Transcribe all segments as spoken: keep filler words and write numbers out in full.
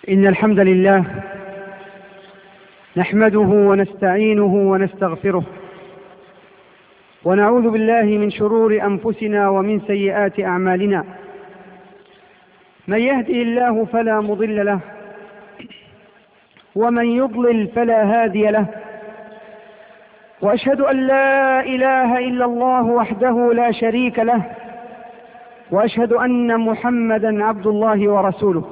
إن الحمد لله نحمده ونستعينه ونستغفره ونعوذ بالله من شرور أنفسنا ومن سيئات أعمالنا. من يهده الله فلا مضل له ومن يضلل فلا هادي له، وأشهد أن لا إله إلا الله وحده لا شريك له، وأشهد أن محمدا عبد الله ورسوله.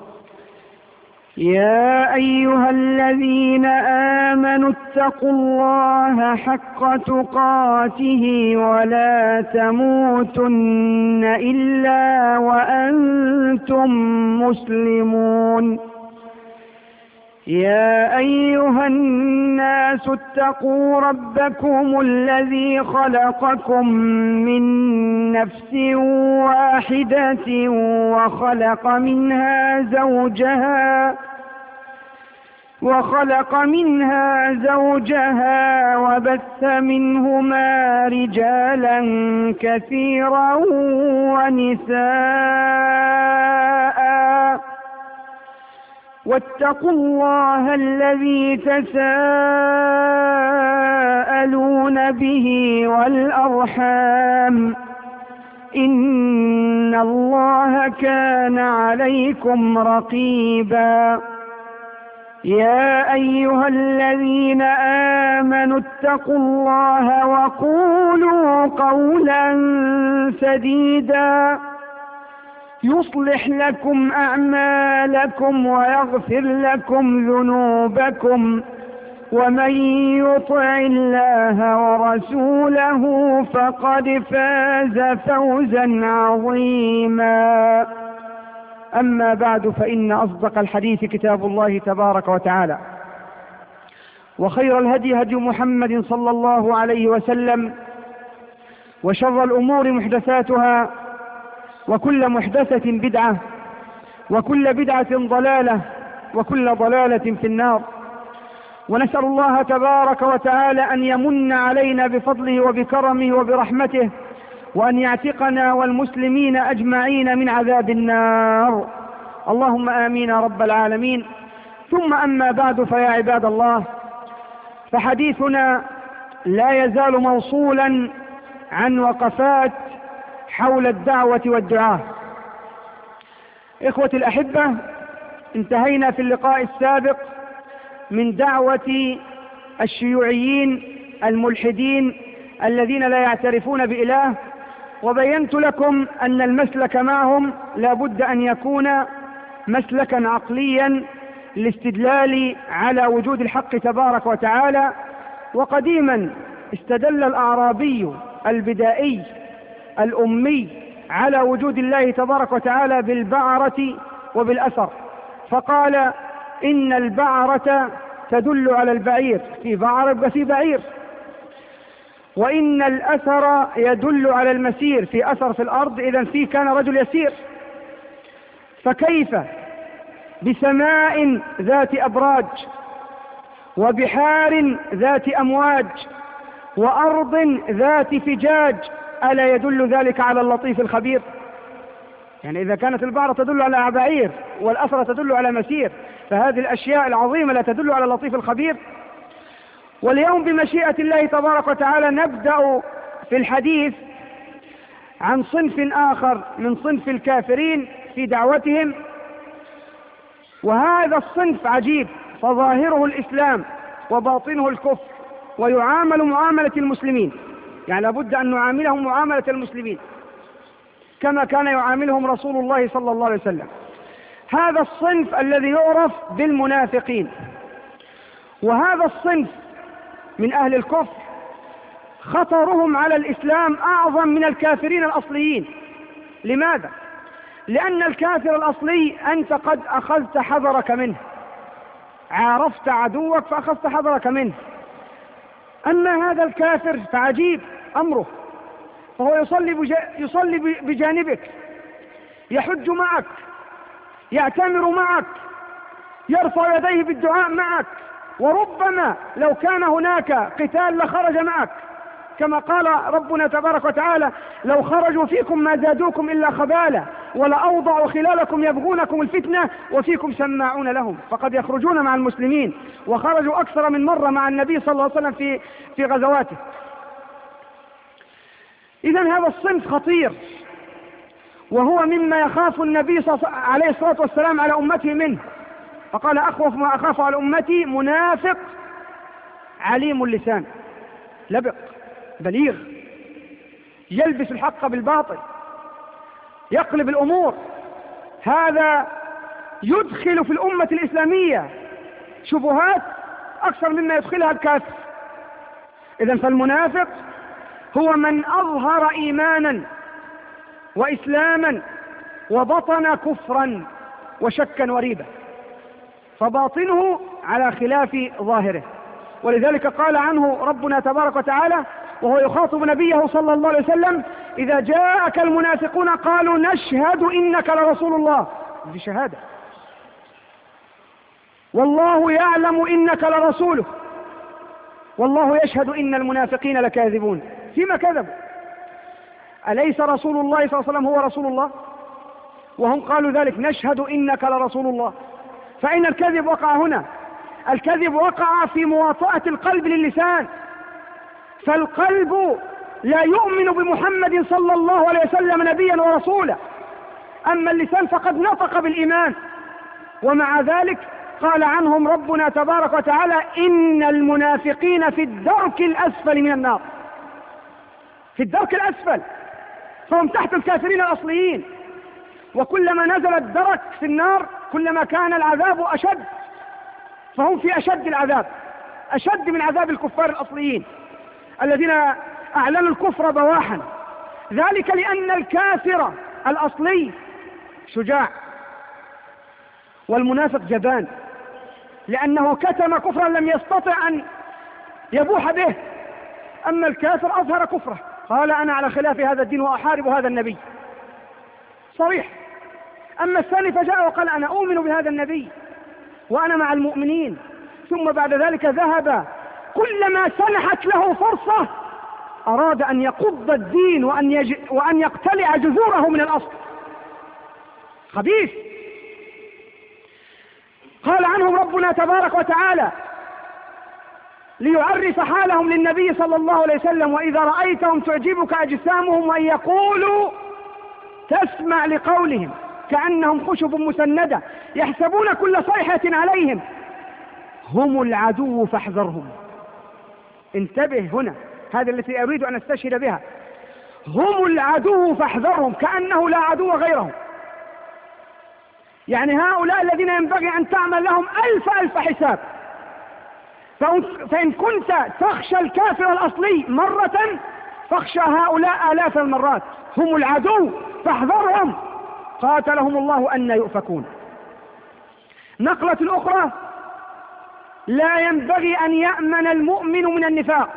يا أيها الذين آمنوا اتقوا الله حق تقاته ولا تموتن إلا وأنتم مسلمون. يا أيها الناس اتقوا ربكم الذي خلقكم من نفس واحدة وخلق منها زوجها وخلق منها زوجها وبث منهما رجالا كثيرا ونساء، واتقوا الله الذي تساءلون به والأرحام، إن الله كان عليكم رقيبا. يا أيها الذين آمنوا اتقوا الله وقولوا قولا سديدا يصلح لكم أعمالكم ويغفر لكم ذنوبكم، ومن يطع الله ورسوله فقد فاز فوزا عظيما. أما بعد، فإن أصدق الحديث كتاب الله تبارك وتعالى، وخير الهدي هدي محمد صلى الله عليه وسلم، وشر الأمور محدثاتها، وكل محدثة بدعة، وكل بدعة ضلالة، وكل ضلالة في النار. ونسأل الله تبارك وتعالى أن يمن علينا بفضله وبكرمه وبرحمته، وأن يعتقنا والمسلمين أجمعين من عذاب النار، اللهم آمين رب العالمين. ثم أما بعد، فيا عباد الله، فحديثنا لا يزال موصولا عن وقفات حول الدعوة والدعاء. إخوتي الأحبة، انتهينا في اللقاء السابق من دعوة الشيوعيين الملحدين الذين لا يعترفون بإله، وبينت لكم أن المسلك معهم لا بد أن يكون مسلكا عقليا للاستدلال على وجود الحق تبارك وتعالى. وقديما استدل الأعرابي البدائي الأمي على وجود الله تبارك وتعالى بالبعرة وبالأثر، فقال إن البعرة تدل على البعير، في بعر وفي بعير، وإن الأثر يدل على المسير، في أثر في الأرض، إذن فيه كان رجل يسير. فكيف بسماء ذات أبراج، وبحار ذات أمواج، وأرض ذات فجاج، ألا يدل ذلك على اللطيف الخبير؟ يعني إذا كانت البعرة تدل على بعير والأثر تدل على مسير، فهذه الأشياء العظيمة لا تدل على اللطيف الخبير؟ واليوم بمشيئة الله تبارك وتعالى نبدأ في الحديث عن صنف آخر من صنف الكافرين في دعوتهم، وهذا الصنف عجيب، فظاهره الإسلام وباطنه الكفر، ويعامل معاملة المسلمين، يعني لابد أن نعاملهم معاملة المسلمين كما كان يعاملهم رسول الله صلى الله عليه وسلم. هذا الصنف الذي يعرف بالمنافقين، وهذا الصنف من أهل الكفر خطرهم على الإسلام أعظم من الكافرين الأصليين. لماذا؟ لأن الكافر الأصلي أنت قد أخذت حذرك منه، عرفت عدوك فأخذت حذرك منه. أما هذا الكافر فعجيب أمره، فهو يصلي, بج... يصلي بجانبك، يحج معك، يعتمر معك، يرفع يديه بالدعاء معك، وربما لو كان هناك قتال لخرج معك، كما قال ربنا تبارك وتعالى: لو خرجوا فيكم ما زادوكم إلا خبالا ولأوضعوا خلالكم يبغونكم الفتنة وفيكم سماعون لهم. فقد يخرجون مع المسلمين، وخرجوا أكثر من مرة مع النبي صلى الله عليه وسلم في في غزواته. إذن هذا الصنف خطير، وهو مما يخاف النبي عليه الصلاة والسلام على أمته منه، فقال: أخوف ما أخاف على أمتي منافق عليم اللسان، لبق بليغ، يلبس الحق بالباطل، يقلب الأمور. هذا يدخل في الأمة الإسلامية شبهات أكثر مما يدخلها الكافر. إذن فالمنافق هو من أظهر إيمانا وإسلاما وبطن كفرا وشكا وريبا، فباطنه على خلاف ظاهره. ولذلك قال عنه ربنا تبارك وتعالى وهو يخاطب نبيه صلى الله عليه وسلم: إذا جاءك المنافقون قالوا نشهد إنك لرسول الله. دي شهادة. والله يعلم إنك لرسوله والله يشهد إن المنافقين لكاذبون. فيما كذبوا؟ أليس رسول الله صلى الله عليه وسلم هو رسول الله؟ وهم قالوا ذلك: نشهد إنك لرسول الله. فإن الكذب وقع هنا؟ الكذب وقع في مواطأة القلب للسان، فالقلب لا يؤمن بمحمد صلى الله عليه وسلم نبيا ورسولا، أما اللسان فقد نطق بالإيمان. ومع ذلك قال عنهم ربنا تبارك وتعالى: إن المنافقين في الدرك الأسفل من النار. في الدرك الأسفل، فهم تحت الكافرين الأصليين، وكلما نزل الدرك في النار كلما كان العذاب أشد، فهم في أشد العذاب، أشد من عذاب الكفار الأصليين الذين أعلنوا الكفر بواحا. ذلك لأن الكافر الأصلي شجاع، والمنافق جبان، لأنه كتم كفرا لم يستطع أن يبوح به. أما الكافر أظهر كفره، قال: أنا على خلاف هذا الدين وأحارب هذا النبي، صريح. أما الثاني فجاء وقال: أنا أؤمن بهذا النبي وأنا مع المؤمنين، ثم بعد ذلك ذهب كلما سنحت له فرصة أراد أن يقض الدين وأن, يج... وأن يقتلع جذوره من الأصل. خبيث. قال عنهم ربنا تبارك وتعالى ليعرف حالهم للنبي صلى الله عليه وسلم: وإذا رأيتهم تعجبك أجسامهم وإن يقولوا تسمع لقولهم كأنهم خشب مسندة يحسبون كل صيحة عليهم هم العدو فاحذرهم. انتبه هنا، هذا التي أريد أن أستشهد بها. هم العدو فاحذرهم، كأنه لا عدو غيرهم. يعني هؤلاء الذين ينبغي أن تعمل لهم ألف ألف حساب، فإن كنت تخشى الكافر الأصلي مرة فاخشى هؤلاء آلاف المرات. هم العدو فاحذرهم، قاتلهم الله أن يؤفكون. نقلة أخرى: لا ينبغي أن يأمن المؤمن من النفاق،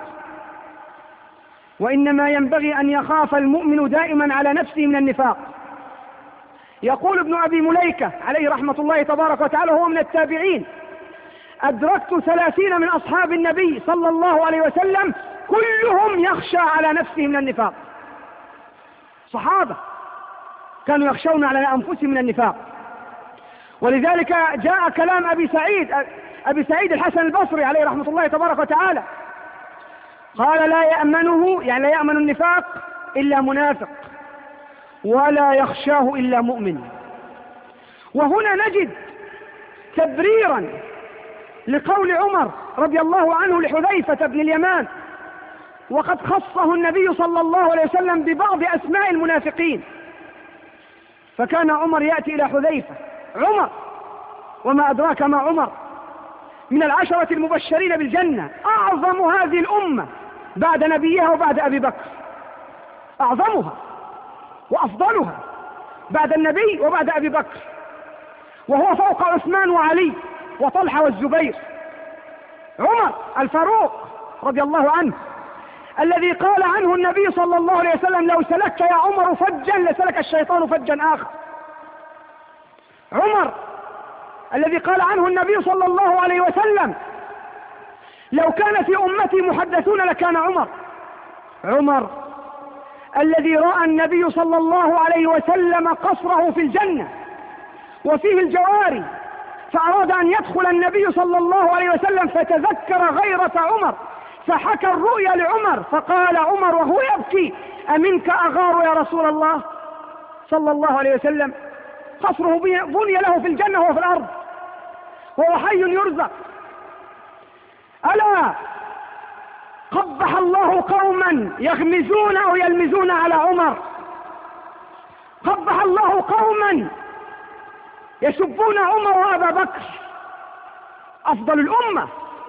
وإنما ينبغي أن يخاف المؤمن دائما على نفسه من النفاق. يقول ابن أبي مليكة عليه رحمة الله تبارك وتعالى، هو من التابعين: أدركت ثلاثين من أصحاب النبي صلى الله عليه وسلم كلهم يخشى على نفسه من النفاق. صحابة كانوا يخشون على أنفسهم من النفاق. ولذلك جاء كلام أبي سعيد أبي سعيد الحسن البصري عليه رحمة الله تبارك وتعالى، قال: لا يأمنه، يعني لا يأمن النفاق إلا منافق، ولا يخشاه إلا مؤمن. وهنا نجد تبريرا لقول عمر رضي الله عنه لحذيفة بن اليمان، وقد خصه النبي صلى الله عليه وسلم ببعض أسماء المنافقين. فكان عمر يأتي إلى حذيفة، عمر وما أدراك ما عمر، من العشرة المبشرين بالجنة، أعظم هذه الأمة بعد نبيها وبعد أبي بكر، أعظمها وأفضلها بعد النبي وبعد أبي بكر، وهو فوق عثمان وعلي وطلحة والزبير. عمر الفاروق رضي الله عنه، الذي قال عنه النبي صلى الله عليه وسلم: لو سلكت يا عمر فجا لسلك الشيطان فجا آخر. عمر الذي قال عنه النبي صلى الله عليه وسلم: لو كان في أمتي محدثون لكان عمر. عمر الذي رأى النبي صلى الله عليه وسلم قصره في الجنة وفيه الجواري، فأراد أن يدخل النبي صلى الله عليه وسلم فتذكر غيرة عمر فحكى الرؤيا لعمر، فقال عمر وهو يبكي: أمنك أغار يا رسول الله صلى الله عليه وسلم؟ قصره بني له في الجنة وهو في الأرض وهو حي يرزق. ألا قبح الله قوما يغمزون أو يلمزون على عمر، قبح الله قوما يسبون عمر وأبا بكر أفضل الأمة.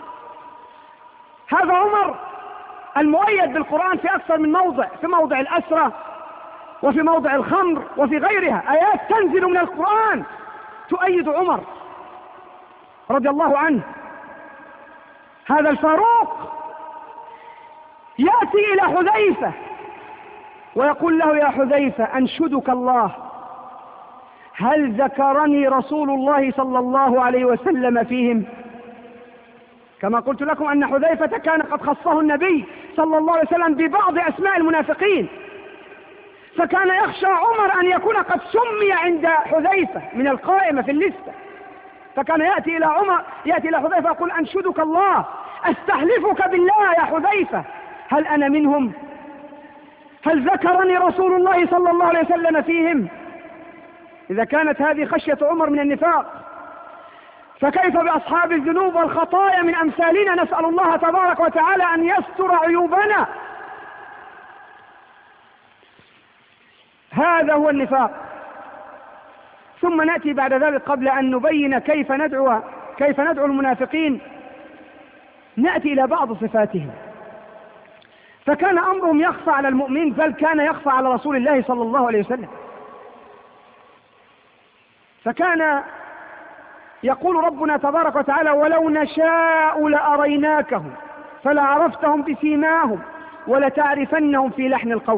هذا عمر المؤيد بالقرآن في أكثر من موضع، في موضع الأسرة وفي موضع الخمر وفي غيرها، آيات تنزل من القرآن تؤيد عمر رضي الله عنه. هذا الفاروق يأتي إلى حذيفة ويقول له: يا حذيفة أنشدك الله، هل ذكرني رسول الله صلى الله عليه وسلم فيهم؟ كما قلت لكم أن حذيفة كان قد خصه النبي صلى الله عليه وسلم ببعض أسماء المنافقين، فكان يخشى عمر أن يكون قد سمي عند حذيفة من القائمة في الليستة، فكان يأتي إلى عمر يأتي إلى حذيفة يقول: أنشدك الله، أستحلفك بالله يا حذيفة، هل أنا منهم؟ هل ذكرني رسول الله صلى الله عليه وسلم فيهم؟ إذا كانت هذه خشية عمر من النفاق، فكيف بأصحاب الذنوب والخطايا من أمثالنا؟ نسأل الله تبارك وتعالى أن يستر عيوبنا. هذا هو النفاق. ثم نأتي بعد ذلك قبل أن نبين كيف ندعو كيف ندعو المنافقين، نأتي إلى بعض صفاتهم. فكان أمرهم يخفى على المؤمن، بل كان يخفى على رسول الله صلى الله عليه وسلم. فكان يقول ربنا تبارك وتعالى: ولو نشاء لأريناكهم فلعرفتهم بسيماهم ولتعرفنهم في لحن القول.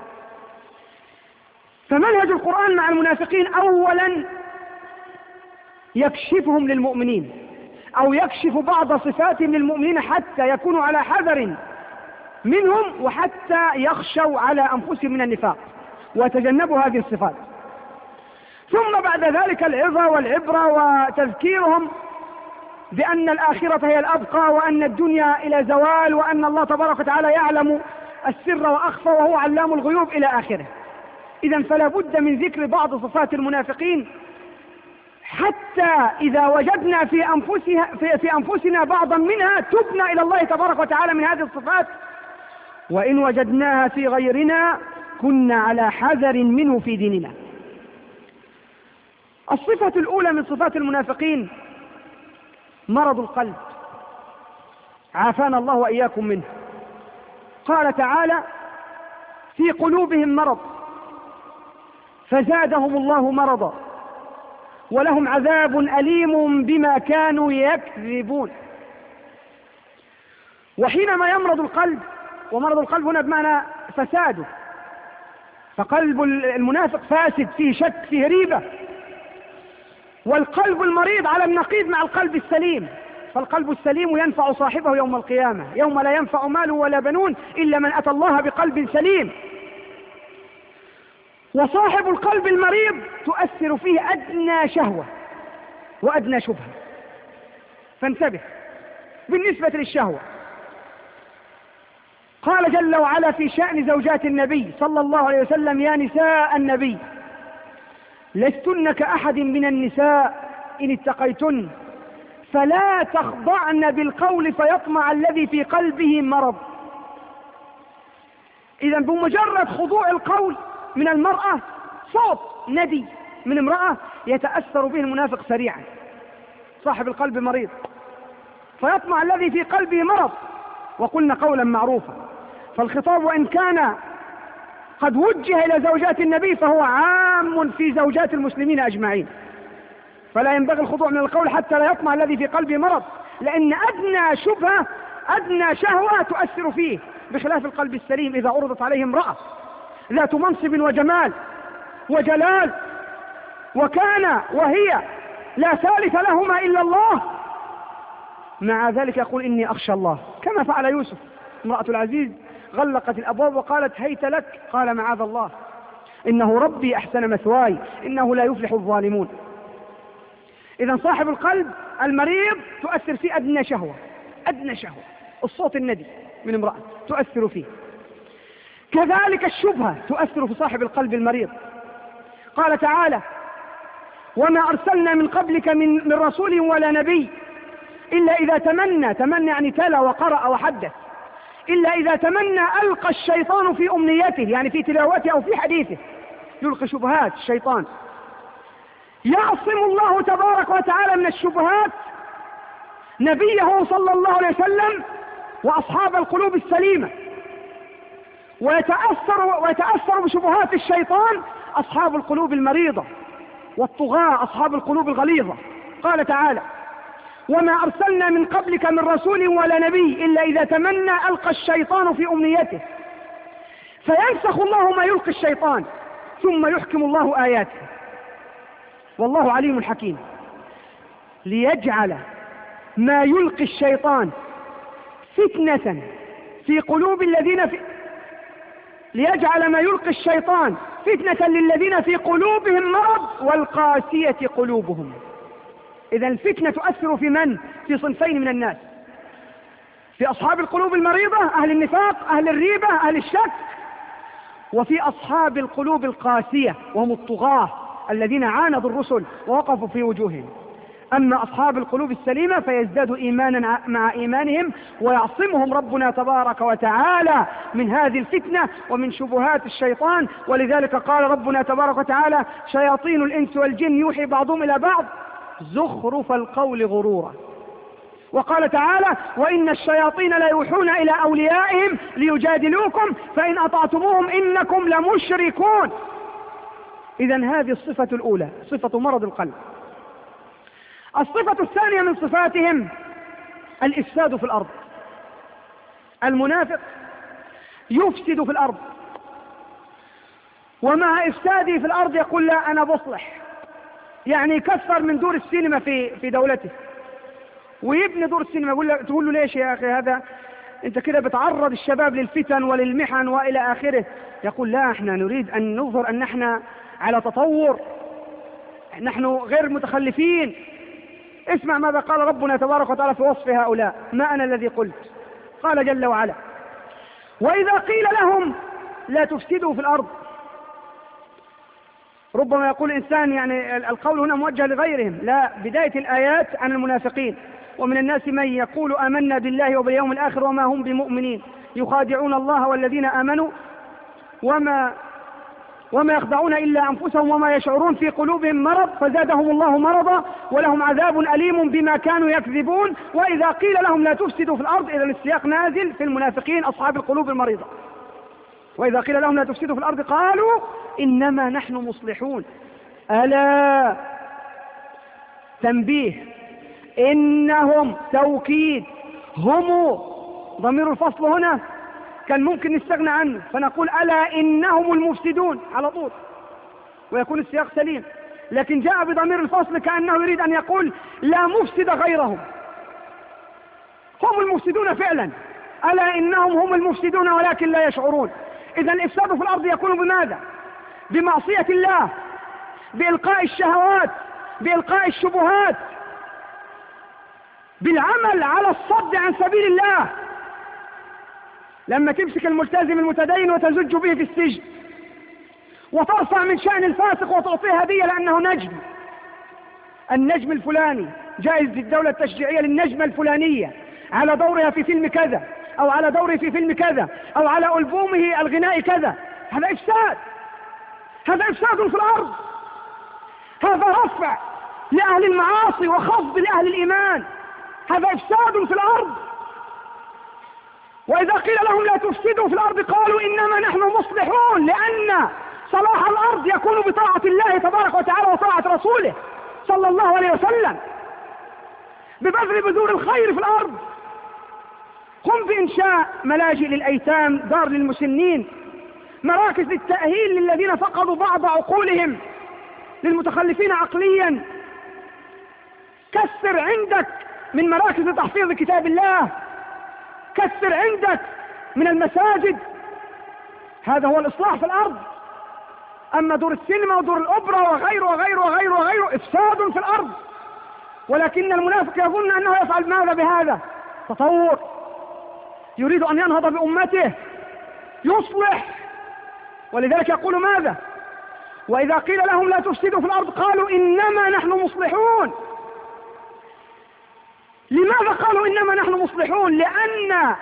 فمنهج القرآن مع المنافقين أولا يكشفهم للمؤمنين، أو يكشف بعض صفاتهم للمؤمنين حتى يكونوا على حذر منهم، وحتى يخشوا على أنفسهم من النفاق ويتجنبوا هذه الصفات. ثم بعد ذلك العظة والعبرة وتذكيرهم بأن الآخرة هي الأبقى، وأن الدنيا إلى زوال، وأن الله تبارك وتعالى يعلم السر وأخفى وهو علام الغيوب إلى آخره. إذن فلا بد من ذكر بعض صفات المنافقين، حتى إذا وجدنا في أنفسها في, في أنفسنا بعضا منها تبنا إلى الله تبارك وتعالى من هذه الصفات، وإن وجدناها في غيرنا كنا على حذر منه في ديننا. الصفة الأولى من صفات المنافقين مرض القلب، عافانا الله وإياكم منه. قال تعالى: في قلوبهم مرض فزادهم الله مرضا ولهم عذاب أليم بما كانوا يكذبون. وحينما يمرض القلب، ومرض القلب هنا بمعنى فساده، فقلب المنافق فاسد، فيه شك، فيه ريبة. والقلب المريض على النقيض مع القلب السليم، فالقلب السليم ينفع صاحبه يوم القيامة، يوم لا ينفع مال ولا بنون إلا من أتى الله بقلب سليم. وصاحب القلب المريض تؤثر فيه أدنى شهوة وأدنى شبهة، فانتبه بالنسبة للشهوة. قال جل وعلا في شأن زوجات النبي صلى الله عليه وسلم: يا نساء النبي لستن كأحد من النساء إن اتقيتن فلا تخضعن بالقول فيطمع الذي في قلبه مرض. إذا بمجرد خضوع القول من المرأة، صوت ندي من امرأة، يتأثر به المنافق سريعا، صاحب القلب مريض، فيطمع الذي في قلبه مرض. وقلنا قولا معروفا، فالخطاب وإن كان قد وجه إلى زوجات النبي فهو عام في زوجات المسلمين أجمعين، فلا ينبغي الخضوع من القول حتى لا يطمع الذي في قلبه مرض، لأن أدنى شبهة أدنى شهوة تؤثر فيه، بخلاف القلب السليم إذا عرضت عليه امرأة ذات منصب وجمال وجلال وكان وهي لا ثالث لهما إلا الله، مع ذلك يقول: إني أخشى الله، كما فعل يوسف امرأة العزيز غلقت الأبواب وقالت هيت لك، قال معاذ الله إنه ربي أحسن مثواي إنه لا يفلح الظالمون. إذا صاحب القلب المريض تؤثر فيه أدنى شهوة، أدنى شهوة، الصوت الندي من امرأة تؤثر فيه. كذلك الشبهة تؤثر في صاحب القلب المريض. قال تعالى وما أرسلنا من قبلك من, من رسول ولا نبي إلا إذا تمنى، تمنى يعني تلا وقرأ وحدث، إلا إذا تمنى ألقى الشيطان في أمنيته، يعني في تلاوته أو في حديثه، يلقي شبهات الشيطان. يعصم الله تبارك وتعالى من الشبهات نبيه صلى الله عليه وسلم وأصحاب القلوب السليمة، ويتأثر, ويتأثر بشبهات الشيطان أصحاب القلوب المريضة والطغاة، أصحاب القلوب الغليظة. قال تعالى وما أرسلنا من قبلك من رسول ولا نبي إلا إذا تمنى ألقى الشيطان في أمنيته فينسخ الله ما يلقي الشيطان ثم يحكم الله آياته والله عليم حكيم. ليجعل ما يلقي الشيطان فتنة في قلوب الذين في ليجعل ما يلقي الشيطان فتنة للذين في قلوبهم مرض والقاسية قلوبهم. إذا الفتنة تؤثر في من؟ في صنفين من الناس، في أصحاب القلوب المريضة أهل النفاق أهل الريبة أهل الشك، وفي أصحاب القلوب القاسية وهم الطغاة الذين عاندوا الرسل ووقفوا في وجوههم. أما أصحاب القلوب السليمة فيزدادوا إيمانا مع إيمانهم ويعصمهم ربنا تبارك وتعالى من هذه الفتنة ومن شبهات الشيطان. ولذلك قال ربنا تبارك وتعالى شياطين الإنس والجن يوحي بعضهم إلى بعض زخرف القول غرورا. وقال تعالى وإن الشياطين لا يوحون إلى أوليائهم ليجادلوكم فإن أطعتموهم إنكم لمشركون. إذن هذه الصفة الأولى صفة مرض القلب. الصفة الثانية من صفاتهم الإفساد في الأرض. المنافق يفسد في الأرض، ومع إفساده في الأرض يقول لا أنا بصلح، يعني يكثر من دور السينما في في دولته ويبني دور السينما. يقول له تقول له ليش يا أخي هذا أنت كده بتعرض الشباب للفتن وللمحن وإلى آخره. يقول لا احنا نريد أن نظهر أن احنا على تطور، نحن غير متخلفين. اسمع ماذا قال ربنا تبارك وتعالى في وصف هؤلاء، ما أنا الذي قلت. قال جل وعلا وإذا قيل لهم لا تفسدوا في الأرض. ربما يقول الإنسان يعني القول هنا موجه لغيرهم، لا، بداية الآيات عن المنافقين. ومن الناس من يقول آمنا بالله وباليوم الآخر وما هم بمؤمنين يخادعون الله والذين آمنوا وما وما يخدعون إلا أنفسهم وما يشعرون في قلوبهم مرض فزادهم الله مرضا ولهم عذاب أليم بما كانوا يكذبون. وإذا قيل لهم لا تفسدوا في الأرض، إذا السياق نازل في المنافقين أصحاب القلوب المريضة. وإذا قيل لهم لا تفسدوا في الأرض قالوا إنما نحن مصلحون. ألا تنبيه إنهم توكيد، هم ضمير الفصل هنا كان ممكن نستغنى عنه فنقول ألا إنهم المفسدون على طول ويكون السياق سليم، لكن جاء بضمير الفصل كأنه يريد أن يقول لا مفسد غيرهم، هم المفسدون فعلا، ألا إنهم هم المفسدون ولكن لا يشعرون. إذا الإفساد في الأرض يكون بماذا؟ بمعصية الله، بإلقاء الشهوات، بإلقاء الشبهات، بالعمل على الصد عن سبيل الله. لما تمسك الملتزم المتدين وتزج به في السجن وترفع من شأن الفاسق وتعطيه هدية لأنه نجم، النجم الفلاني، جائزة الدولة التشجيعية للنجمة الفلانية على دورها في فيلم كذا أو على دوره في فيلم كذا أو على ألبومه الغنائي كذا، هذا إفساد، هذا إفساد في الأرض، هذا رفع لأهل المعاصي وخفض لأهل الإيمان، هذا إفساد في الأرض. وإذا قيل لهم لا تفسدوا في الأرض قالوا إنما نحن مصلحون، لأن صلاح الأرض يكون بطاعة الله تبارك وتعالى وطاعة رسوله صلى الله عليه وسلم، ببذل بذور الخير في الأرض. قم بإنشاء ملاجئ للأيتام، دار للمسنين، مراكز للتأهيل للذين فقدوا بعض عقولهم، للمتخلفين عقليا. كثر عندك من مراكز لتحفيظ كتاب الله، كثر عندك من المساجد، هذا هو الإصلاح في الأرض. أما دور السينما ودور الأوبرا وغيره وغيره وغيره وغيره إفساد في الأرض. ولكن المنافق يظن أنه يفعل ماذا بهذا؟ تطور، يريد أن ينهض بأمته، يصلح. ولذلك يقول ماذا؟ وإذا قيل لهم لا تفسدوا في الأرض قالوا إنما نحن مصلحون. لماذا قالوا إنما نحن مصلحون؟ لأن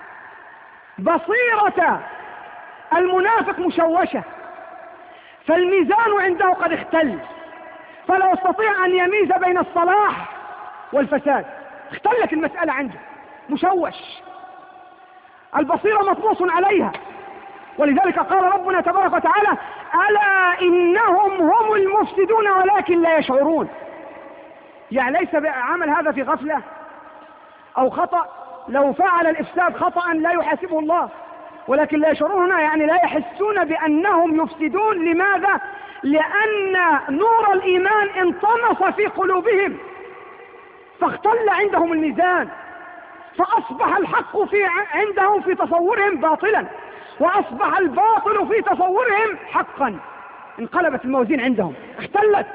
بصيرة المنافق مشوشة، فالميزان عنده قد اختل، فلا يستطيع أن يميز بين الصلاح والفساد. اختلت المسألة عنده، مشوش، البصيرة مطموس عليها. ولذلك قال ربنا تبارك وتعالى ألا إنهم هم المفسدون ولكن لا يشعرون. يعني ليس عمل هذا في غفلة أو خطأ، لو فعل الإفساد خطأ لا يحاسبه الله، ولكن لا يشعرون هنا يعني لا يحسون بأنهم يفسدون. لماذا؟ لأن نور الإيمان انطمس في قلوبهم، فاختل عندهم الميزان، فأصبح الحق في عندهم في تصورهم باطلا، وأصبح الباطل في تصورهم حقا. انقلبت الموازين عندهم، اختلت.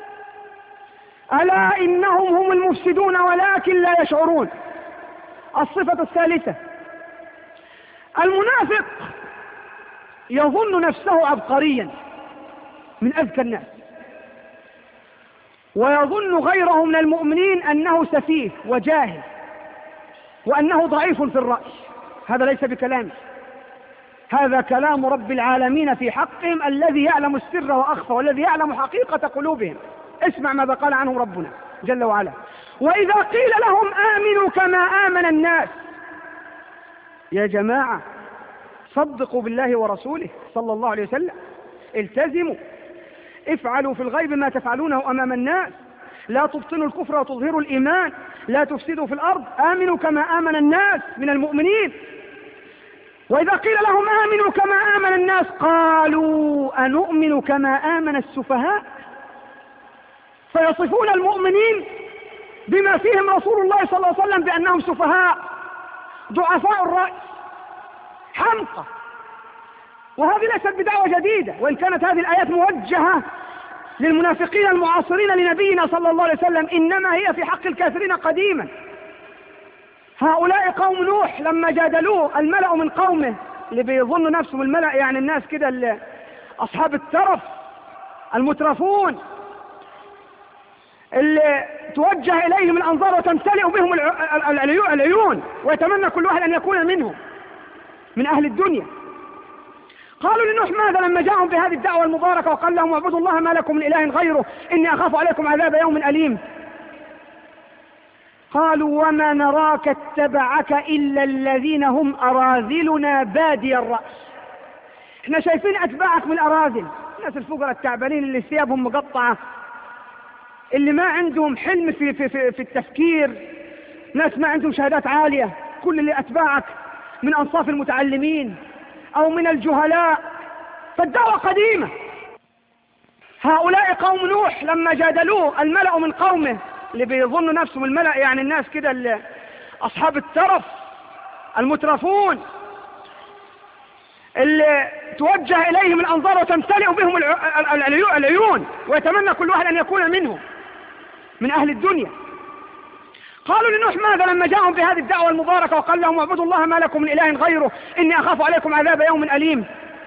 ألا إنهم هم المفسدون ولكن لا يشعرون. الصفة الثالثة، المنافق يظن نفسه عبقريا من أذكى الناس، ويظن غيره من المؤمنين أنه سفيه وجاهل وأنه ضعيف في الرأي. هذا ليس بكلامه، هذا كلام رب العالمين في حقهم الذي يعلم السر وأخفى، والذي يعلم حقيقة قلوبهم. اسمع ماذا قال عنه ربنا جل وعلا: وإذا قيل لهم آمنوا كما آمن الناس. يا جماعة صدقوا بالله ورسوله صلى الله عليه وسلم، التزموا، افعلوا في الغيب ما تفعلونه أمام الناس، لا تبطنوا الكفر وتظهروا الإيمان، لا تفسدوا في الأرض، آمنوا كما آمن الناس من المؤمنين. وإذا قيل لهم آمنوا كما آمن الناس قالوا أنؤمن كما آمن السفهاء. فيصفون المؤمنين بما فيهم رسول الله صلى الله عليه وسلم بأنهم سفهاء، ضعفاء الرأي، حمقى. وهذه ليست بدعوة جديدة، وإن كانت هذه الآيات موجهة للمنافقين المعاصرين لنبينا صلى الله عليه وسلم، إنما هي في حق الكافرين قديما. هؤلاء قوم نوح لما جادلوه الملأ من قومه، اللي بيظن نفسهم الملأ يعني الناس كده اللي أصحاب الترف المترفون، اللي توجه إليهم الأنظار وتمتلئ بهم العيون، ويتمنى كل واحد أن يكون منهم من أهل الدنيا. قالوا لنوح ماذا لما جاءهم بهذه الدعوة المباركة وقال لهم اعبدوا الله ما لكم من إله غيره إني أخاف عليكم عذاب يوم أليم؟ قالوا وما نراك اتبعك إلا الذين هم أراذلنا بادي الرأس. احنا شايفين أتباعك من الأراذل، الناس الفقراء التعبانين اللي ثيابهم مقطعة، اللي ما عندهم حلم في, في, في, في التفكير، ناس ما عندهم شهادات عالية. كل اللي أتباعك من أنصاف المتعلمين أو من الجهلاء، فالدعوة قديمة. هؤلاء قوم نوح لما جادلوه الملأ من قومه، اللي بيظن نفسهم الملأ يعني الناس كده اللي أصحاب الترف المترفون، اللي توجه إليهم الأنظار وتمتلئ بهم العيون، ويتمنى كل واحد أن يكون منهم من أهل الدنيا. قالوا لنوح ماذا لما جاءهم بهذه الدعوة المباركة وقال لهم اعبدوا الله ما لكم من إله غيره إني أخاف عليكم عذاب يوم أليم؟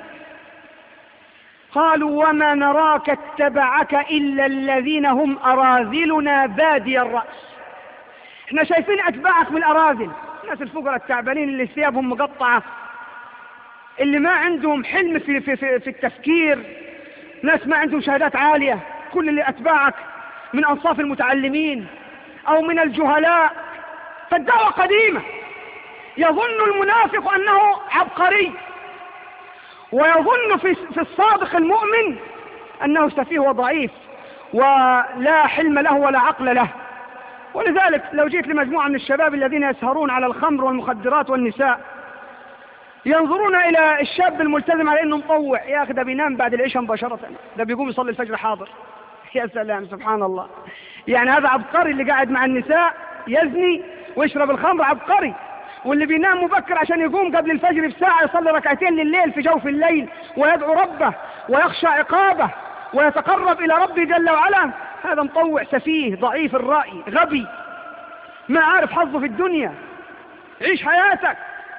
قالوا وما نراك اتبعك إلا الذين هم أراذلنا بادي الرأس. احنا شايفين أتباعك من الأراذل، الناس الفقراء التعبانين اللي ثيابهم مقطعة، اللي ما عندهم حلم في, في, في, في التفكير، ناس ما عندهم شهادات عالية. كل اللي أتباعك من أنصاف المتعلمين أو من الجهلاء، فالدعوة قديمة. يظن المنافق أنه عبقري، ويظن في, في الصادق المؤمن أنه سفيه وضعيف ولا حلم له ولا عقل له. ولذلك لو جيت لمجموعة من الشباب الذين يسهرون على الخمر والمخدرات والنساء، ينظرون إلى الشاب الملتزم على أنه مطوع، يا أخي ده بينام بعد العشاء مباشرة، ده بيقوم يصلي الفجر حاضر. يا سلام، سبحان الله. يعني هذا عبقري اللي قاعد مع النساء يزني ويشرب الخمر، عبقري. واللي بينام مبكر عشان يقوم قبل الفجر بساعة يصلي ركعتين لليل في جوف الليل ويدعو ربه ويخشى عقابه ويتقرب إلى ربه جل وعلا، هذا مطوع سفيه ضعيف الرأي غبي ما عارف حظه في الدنيا. عيش حياتك.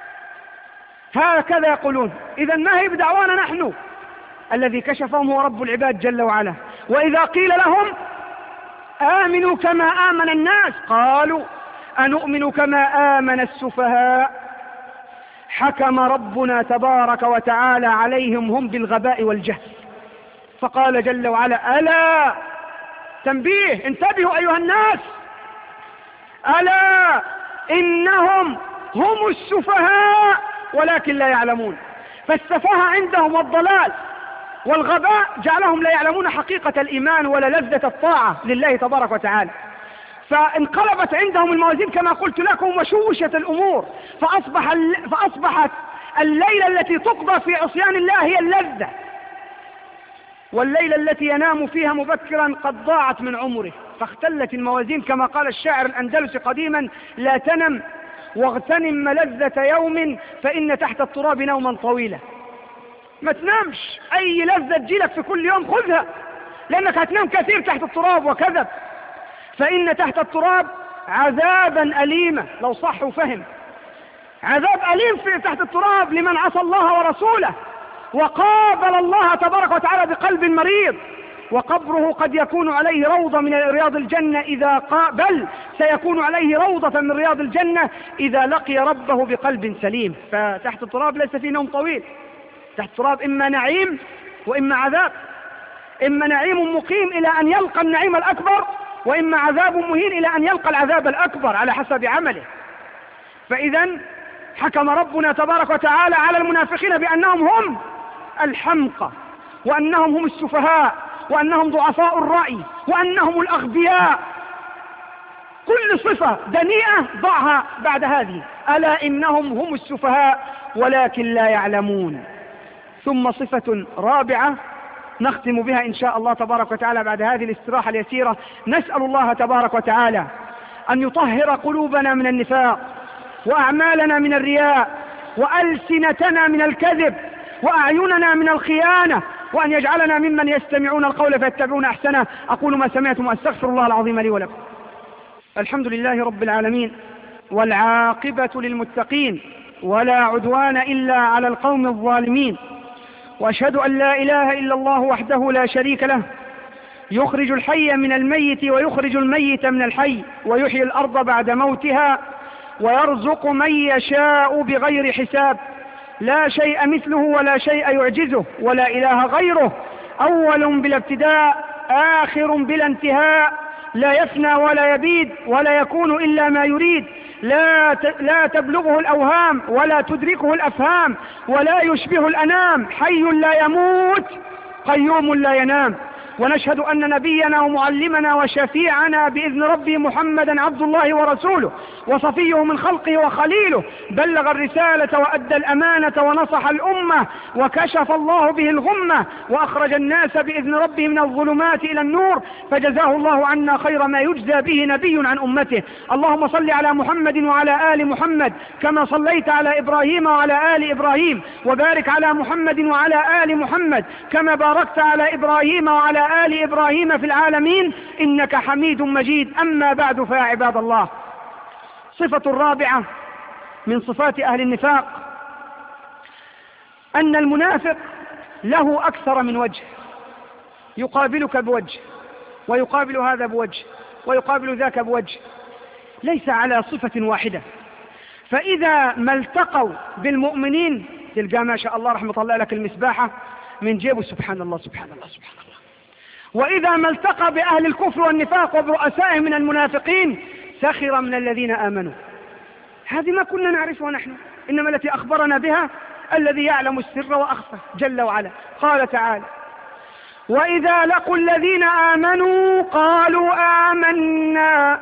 هكذا يقولون. إذا ما هي بدعوانا نحن؟ الذي كشفهم هو رب العباد جل وعلا. وإذا قيل لهم آمنوا كما آمن الناس قالوا أنؤمن كما آمن السفهاء. حكم ربنا تبارك وتعالى عليهم هم بالغباء والجهل، فقال جل وعلا ألا، تنبيه، انتبهوا أيها الناس، ألا إنهم هم السفهاء ولكن لا يعلمون. فالسفاهة عندهم والضلال والغباء جعلهم لا يعلمون حقيقة الإيمان ولا لذة الطاعة لله تبارك وتعالى، فانقلبت عندهم الموازين كما قلت لكم وشوشت الأمور، فأصبح فأصبحت الليلة التي تقضى في عصيان الله هي اللذة، والليلة التي ينام فيها مبكرا قد ضاعت من عمره، فاختلت الموازين كما قال الشاعر الأندلسي قديما: لا تنم واغتنم ملذة يوم فإن تحت التراب نوما طويلا. ما تنامش، أي لذة تجيلك في كل يوم خذها، لأنك هتنام كثير تحت التراب. وكذب، فإن تحت التراب عذابا أليما، لو صح وفهم، عذاب أليم في تحت التراب لمن عصى الله ورسوله وقابل الله تبارك وتعالى بقلب مريض. وقبره قد يكون عليه روضة من رياض الجنة إذا قابل، سيكون عليه روضة من رياض الجنة إذا لقي ربه بقلب سليم. فتحت التراب ليس فيه نوم طويل، تحت التراب إما نعيم وإما عذاب، إما نعيم مقيم إلى أن يلقى النعيم الأكبر، وإما عذاب مهين إلى أن يلقى العذاب الأكبر على حسب عمله. فإذا حكم ربنا تبارك وتعالى على المنافقين بأنهم هم الحمقى، وأنهم هم السفهاء، وأنهم ضعفاء الرأي، وأنهم الأغبياء. كل صفة دنيئة ضعها بعد هذه: ألا إنهم هم السفهاء ولكن لا يعلمون. ثم صفة رابعة نختم بها إن شاء الله تبارك وتعالى بعد هذه الاستراحة اليسيرة. نسأل الله تبارك وتعالى أن يطهر قلوبنا من النفاق، وأعمالنا من الرياء، وألسنتنا من الكذب، وأعيننا من الخيانة، وأن يجعلنا ممن يستمعون القول فيتبعون أحسنه. أقول ما سمعتم وأستغفر الله العظيم لي ولكم. الحمد لله رب العالمين، والعاقبة للمتقين، ولا عدوان إلا على القوم الظالمين. وأشهد أن لا إله إلا الله وحده لا شريك له، يخرج الحي من الميت ويخرج الميت من الحي، ويحيي الأرض بعد موتها، ويرزق من يشاء بغير حساب. لا شيء مثله ولا شيء يعجزه ولا إله غيره، أول بلا ابتداء آخر بلا انتهاء، لا يفنى ولا يبيد ولا يكون إلا ما يريد، لا لا تبلغه الأوهام ولا تدركه الأفهام، ولا يشبه الأنام، حي لا يموت قيوم لا ينام. ونشهد أن نبينا ومعلمنا وشفيعنا بإذن ربه محمدا عبد الله ورسوله وصفيه من خلقه وخليله، بلغ الرسالة وأدى الأمانة ونصح الأمة، وكشف الله به الغمة، وأخرج الناس بإذن ربه من الظلمات إلى النور، فجزاه الله عنا خير ما يجزى به نبي عن أمته. اللهم صل على محمد وعلى آل محمد كما صليت على إبراهيم وعلى آل إبراهيم، وبارك على محمد وعلى آل محمد كما باركت على إبراهيم وعلى آل إبراهيم في العالمين إنك حميد مجيد. أما بعد، فيا عباد الله، صفة الرابعة من صفات أهل النفاق أن المنافق له أكثر من وجه، يقابلك بوجه، ويقابل هذا بوجه، ويقابل ذاك بوجه، ليس على صفة واحدة. فإذا ما التقوا بالمؤمنين تلقى ما شاء الله رحمة الله لك المسباحة من جيبه، سبحان الله سبحان الله سبحان الله. وإذا ما التقى بأهل الكفر والنفاق وبرؤسائهم من المنافقين سخر من الذين آمنوا. هذه ما كنا نعرفها نحن، إنما التي أخبرنا بها الذي يعلم السر وأخفى جل وعلا. قال تعالى: وإذا لقوا الذين آمنوا قالوا آمنا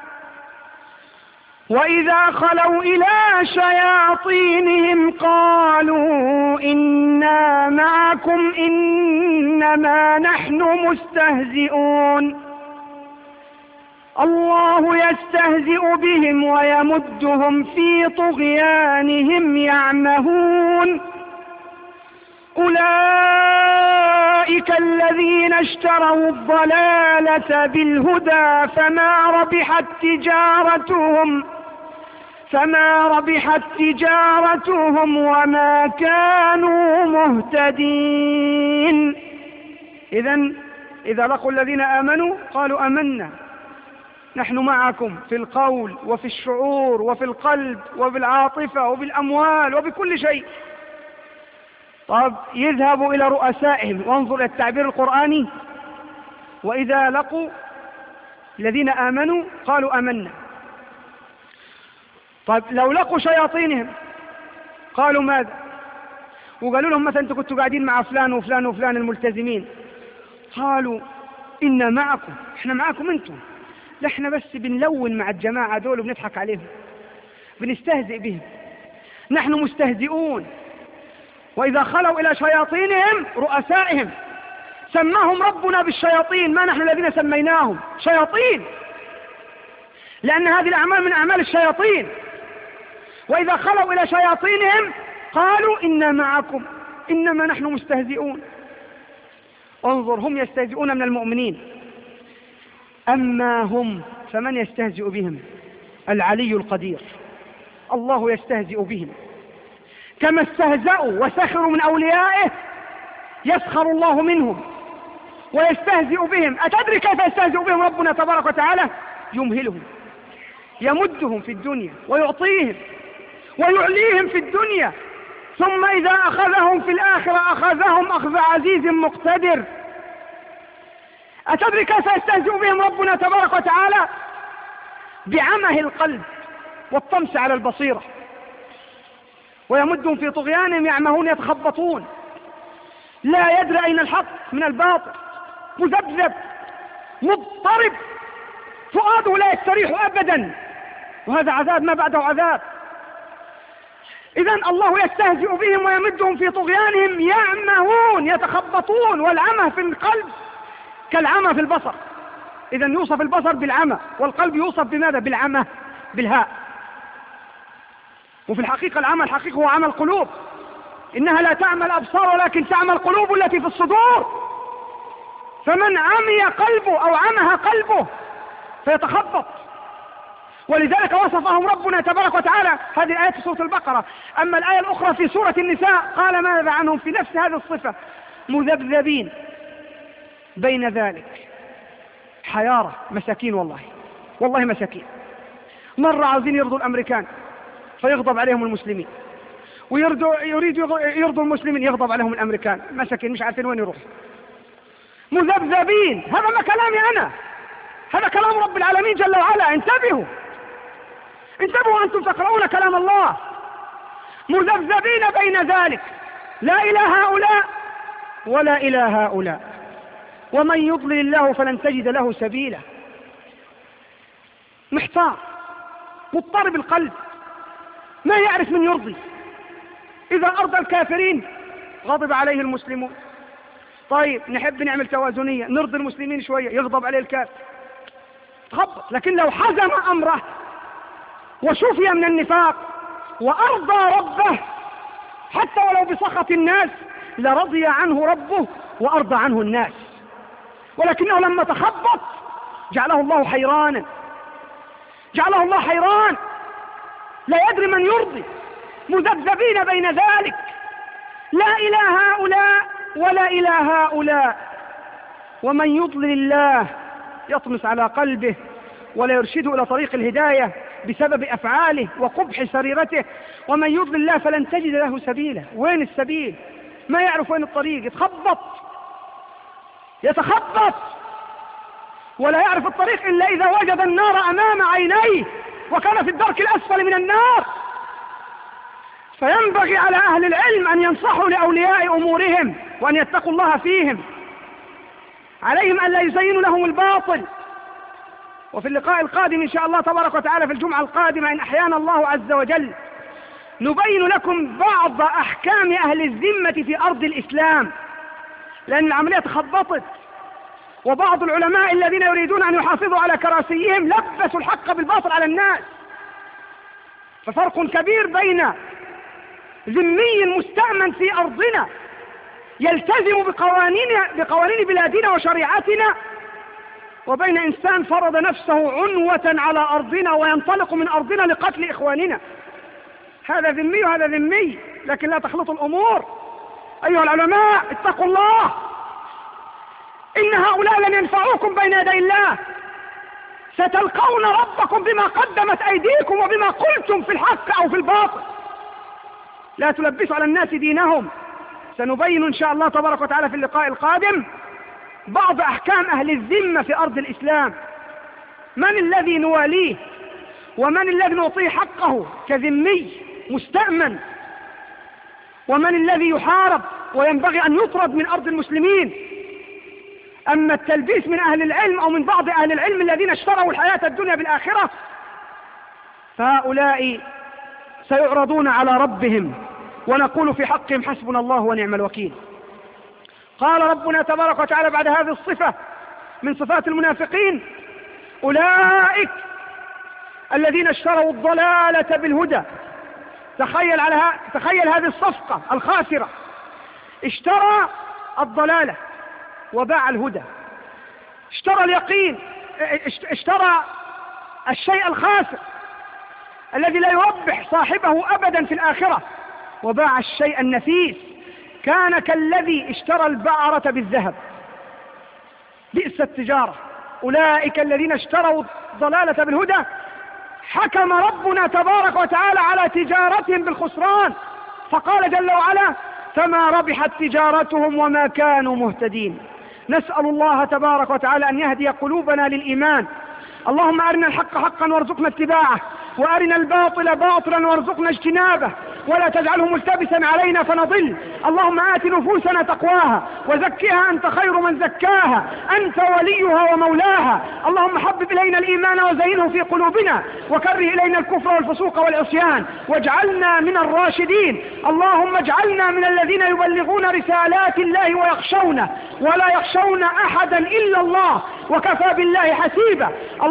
وإذا خلوا إلى شياطينهم قالوا إنا معكم إنما نحن مستهزئون. الله يستهزئ بهم ويمدهم في طغيانهم يعمهون. أولئك الذين اشتروا الضلالة بالهدى فما ربحت تجارتهم فما ربحت تجارتهم وما كانوا مهتدين. إذن إذا لقوا الذين آمنوا قالوا آمنا، نحن معكم في القول وفي الشعور وفي القلب وفي العاطفة وفي الأموال وبكل شيء. طب يذهبوا إلى رؤسائهم، وانظر إلى التعبير القرآني، وإذا لقوا الذين آمنوا قالوا آمنا. طيب لو لقوا شياطينهم قالوا ماذا؟ وقالوا لهم مثلا أنتم كنتوا قاعدين مع فلان وفلان وفلان الملتزمين، قالوا إنا معكم، إحنا معكم أنتم، نحن بس بنلون مع الجماعة دول وبنضحك عليهم، بنستهزئ بهم، نحن مستهزئون. وإذا خلوا إلى شياطينهم رؤسائهم سماهم ربنا بالشياطين، ما نحن الذين سميناهم شياطين، لأن هذه الأعمال من أعمال الشياطين. وإذا خلوا إلى شياطينهم قالوا إنا معكم إنما نحن مستهزئون. انظر، هم يستهزئون من المؤمنين، أما هم فمن يستهزئ بهم؟ العلي القدير، الله يستهزئ بهم. كما استهزأوا وسخروا من أوليائه يسخر الله منهم ويستهزئ بهم. أتدري كيف يستهزئ بهم ربنا تبارك وتعالى؟ يمهلهم، يمدهم في الدنيا ويعطيهم ويعليهم في الدنيا، ثم إذا أخذهم في الآخرة أخذهم أخذ عزيز مقتدر. أتدري كيف يستهزئ بهم ربنا تبارك وتعالى؟ بعمه القلب والطمس على البصيرة، ويمدهم في طغيانهم يعمهون يتخبطون، لا يدري أين الحق من الباطل، مذبذب مضطرب، فؤاده لا يستريح أبدا، وهذا عذاب ما بعده عذاب. إذن الله يستهزئ بهم ويمدهم في طغيانهم يعمهون يتخبطون، والعمى في القلب كالعمى في البصر. إذن يوصف البصر بالعمى، والقلب يوصف بماذا؟ بالعمى بالهاء. وفي الحقيقة العمى الحقيقي هو عمى القلوب، إنها لا تعمى الأبصار ولكن تعمى القلوب التي في الصدور. فمن عمي قلبه أو عمها قلبه فيتخبط. ولذلك وصفهم ربنا تبارك وتعالى، هذه الآية في سورة البقرة. أما الآية الأخرى في سورة النساء قال ماذا عنهم في نفس هذه الصفة؟ مذبذبين بين ذلك، حيارة، مساكين، والله والله مساكين. مرة عاوزين يرضوا الأمريكان فيغضب عليهم المسلمين، ويريدوا يرضوا المسلمين يغضب عليهم الأمريكان، مساكين مش عارفين وين يروح، مذبذبين. هذا ما كلامي أنا، هذا كلام رب العالمين جل وعلا. انتبهوا انتبهوا أنتم تقرؤون كلام الله. مذبذبين بين ذلك، لا إلى هؤلاء ولا إلى هؤلاء، ومن يضلل الله فلن تجد له سبيلا. محتار مضطرب القلب، ما يعرف من يرضي. إذا أرضى الكافرين غضب عليه المسلمون. طيب نحب نعمل توازنية، نرضي المسلمين شوية، يغضب عليه الكافر، تخبط. لكن لو حزم أمره وشفي من النفاق وأرضى ربه حتى ولو بسخط الناس لرضي عنه ربه وأرضى عنه الناس. ولكنه لما تخبط جعله الله حيرانا، جعله الله حيران، لا يدري من يرضي، مذبذبين بين ذلك، لا إلى هؤلاء ولا إلى هؤلاء. ومن يضلل الله يطمس على قلبه ولا يرشده إلى طريق الهداية بسبب أفعاله وقبح سريرته. ومن يضلل الله فلن تجد له سبيلا. وين السبيل؟ ما يعرف وين الطريق، يتخبط يتخبط ولا يعرف الطريق إلا إذا وجد النار أمام عينيه وكان في الدرك الأسفل من النار. فينبغي على أهل العلم أن ينصحوا لأولياء أمورهم وأن يتقوا الله فيهم، عليهم أن لا يزينوا لهم الباطل. وفي اللقاء القادم إن شاء الله تبارك وتعالى في الجمعة القادمة إن أحيانا الله عز وجل نبين لكم بعض أحكام أهل الذمة في أرض الإسلام، لأن العملية تخبطت وبعض العلماء الذين يريدون أن يحافظوا على كراسيهم لبسوا الحق بالباطل على الناس. ففرق كبير بين ذمي مستأمن في أرضنا يلتزم بقوانين, بقوانين بلادنا وشريعتنا، وبين إنسان فرض نفسه عنوة على أرضنا وينطلق من أرضنا لقتل إخواننا. هذا ذمي وهذا ذمي، لكن لا تخلطوا الأمور. أيها العلماء اتقوا الله، إن هؤلاء لن ينفعوكم بين يدي الله، ستلقون ربكم بما قدمت أيديكم وبما قلتم في الحق أو في الباطل. لا تلبسوا على الناس دينهم. سنبين إن شاء الله تبارك وتعالى في اللقاء القادم بعض أحكام أهل الذمة في أرض الإسلام، من الذي نواليه ومن الذي نعطيه حقه كذمي مستأمن، ومن الذي يحارب وينبغي أن يطرد من أرض المسلمين. أما التلبيس من أهل العلم أو من بعض أهل العلم الذين اشتروا الحياة الدنيا بالآخرة، فهؤلاء سيعرضون على ربهم، ونقول في حقهم حسبنا الله ونعم الوكيل. قال ربنا تبارك وتعالى بعد هذه الصفة من صفات المنافقين: أولئك الذين اشتروا الضلالة بالهدى. تخيل, على ها... تخيل هذه الصفقة الخاسرة، اشترى الضلالة وباع الهدى، اشترى اليقين، اشترى الشيء الخاسر الذي لا يربح صاحبه أبدا في الآخرة، وباع الشيء النفيس. كان كالذي اشترى البعرة بالذهب. بئس التجارة. أولئك الذين اشتروا الضلالة بالهدى، حكم ربنا تبارك وتعالى على تجارتهم بالخسران، فقال جل وعلا: فما ربحت تجارتهم وما كانوا مهتدين. نسأل الله تبارك وتعالى أن يهدي قلوبنا للإيمان. اللهم أرنا الحق حقا وارزقنا اتباعه، وأرنا الباطل باطلا وارزقنا اجتنابه، ولا تجعله ملتبسا علينا فنضل. اللهم آت نفوسنا تقواها وزكها أنت خير من زكاها، أنت وليها ومولاها. اللهم حبب إلينا الإيمان وزينه في قلوبنا، وكره إلينا الكفر والفسوق والعصيان، واجعلنا من الراشدين. اللهم اجعلنا من الذين يبلغون رسالات الله ويخشونه ولا يخشون أحدا إلا الله، وكفى بالله حسيبا.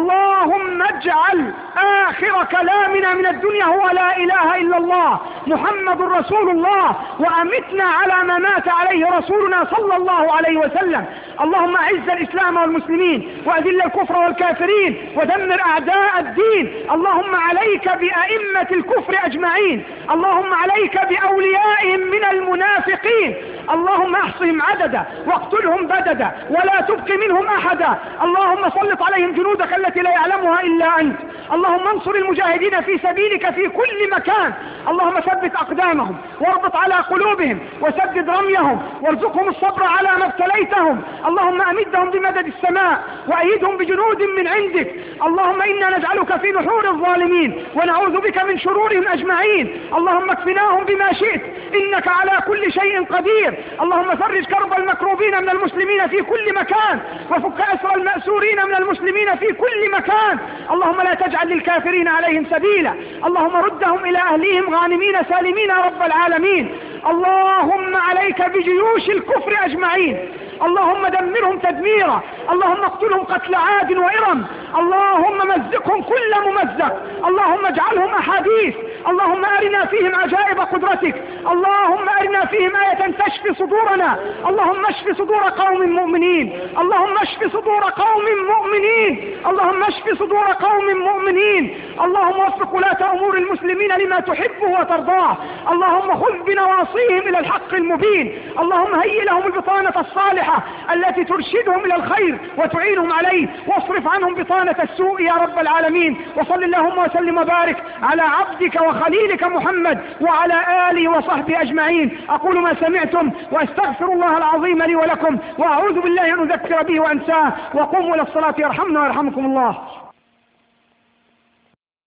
اللهم اجعل آخر كلامنا من الدنيا هو لا إله إلا الله محمد رسول الله، وأمتنا على ما مات عليه رسولنا صلى الله عليه وسلم. اللهم أعز الإسلام والمسلمين، وأذل الكفر والكافرين، ودمر أعداء الدين. اللهم عليك بأئمة الكفر أجمعين، اللهم عليك بأوليائهم من المنافقين. اللهم احصهم عددا واقتلهم بددا ولا تبق منهم أحدا. اللهم سلط عليهم جنودك التي لا يعلمها إلا أنت. اللهم انصر المجاهدين في سبيلك في كل مكان. اللهم ثبت أقدامهم واربط على قلوبهم وسدد رميهم، وارزقهم الصبر على ما ابتليتهم. اللهم أمدهم بمدد السماء وأيدهم بجنود من عندك. اللهم إنا نجعلك في نحور الظالمين ونعوذ بك من شرورهم أجمعين. اللهم اكفناهم بما شئت، إنك على كل شيء قدير. اللهم فرج كرب المكروبين من المسلمين في كل مكان، وفك أسر المأسورين من المسلمين في كل مكان. اللهم لا تجعل للكافرين عليهم سبيلا. اللهم ردهم إلى أهليهم غانمين سالمين يا رب العالمين. اللهم عليك بجيوش الكفر أجمعين، اللهم دمرهم تدميرا. اللهم اقتلهم قتل عاد وإرم. اللهم مزقهم كل ممزق. اللهم اجعلهم أحاديث. اللهم أرنا فيهم عجائب قدرتك. اللهم أرنا فيهم آية تشفي صدورنا. اللهم اشف صدور قوم مؤمنين. اللهم اشف صدور قوم مؤمنين. اللهم اشف صدور قوم مؤمنين. اللهم وفق ولاة أمور المسلمين لما تحبه وترضاه. اللهم خذ بنواصيهم إلى الحق المبين. اللهم هيئ لهم البطانة الصالحة التي ترشدهم إلى الخير وتعينهم عليه، واصرف عنهم بطانة السوء يا رب العالمين. وصل اللهم وسلم وبارك على عبدك وخليلك محمد وعلى آله وصحبه أجمعين. أقول ما سمعتم وأستغفر الله العظيم لي ولكم، وأعوذ بالله أن أذكر به وأنساه. وقوموا إلى الصلاة يرحمنا ويرحمكم الله.